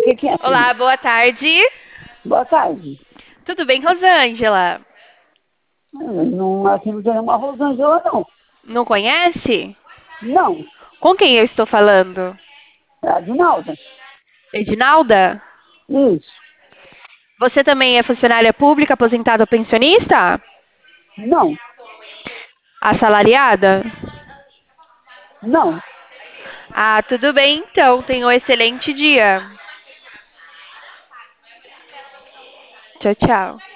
que é, Olá, filha? boa tarde. Boa tarde. Tudo bem, Rosângela? Não, aqui não tem uma Rosângela, não. Não conhece? Não, Com quem eu estou falando? é a Dinalda. Edinalda? Isso. Você também é funcionária pública, aposentada ou pensionista? Não, Assalariada? não. Ah, tudo bem, então. Tenha um excelente dia. Tchau, tchau.